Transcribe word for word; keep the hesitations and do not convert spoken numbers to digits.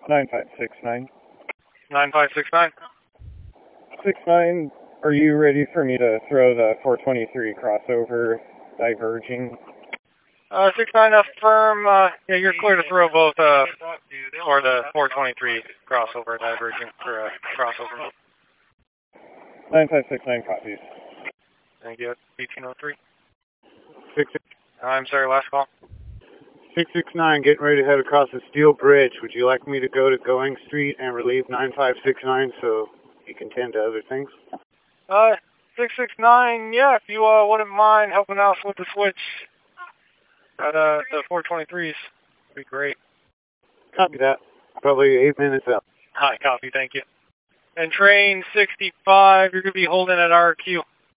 nine five six nine. nine five six nine. six nine, are you ready for me to throw the four twenty-three crossover diverging? Uh, six nine affirm, uh, yeah, you're clear to throw both, uh, or the four twenty-three crossover diverging for a uh, crossover. nine five six nine copies. Thank you. eighteen oh three. Six, I'm sorry, last call. six six nine, getting ready to head across the steel bridge. Would you like me to go to Going Street and relieve nine five six nine so you can tend to other things? Uh, six six nine, yeah, if you, uh, wouldn't mind helping out with the switch at, uh, the four twenty-threes, would be great. Copy that. Probably eight minutes out. Hi, copy, thank you. And train sixty-five, you're going to be holding at R Q.